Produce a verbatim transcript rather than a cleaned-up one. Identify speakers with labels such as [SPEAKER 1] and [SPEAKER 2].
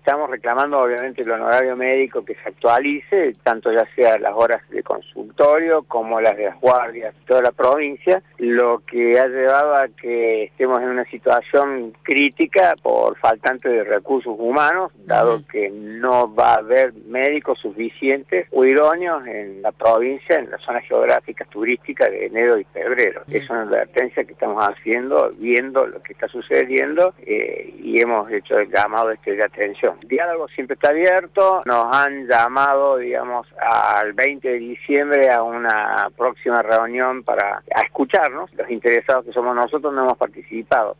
[SPEAKER 1] estamos reclamando obviamente el honorario médico que se actualice, tanto ya sea las horas de consultorio como las de las guardias de toda la provincia, lo que ha llevado a que estemos en una situación crítica por faltante de recursos humanos, dado uh-huh. que no va a haber médicos suficientes o idóneos en la provincia, en las zonas geográficas turísticas de enero y febrero. Uh-huh. Es una advertencia que estamos haciendo, viendo lo que está sucediendo eh, y hemos hecho el llamado este de atención. El diálogo siempre está abierto, nos han llamado, digamos, al veinte de diciembre a una próxima reunión para a escucharnos. Los interesados que somos nosotros no hemos participado.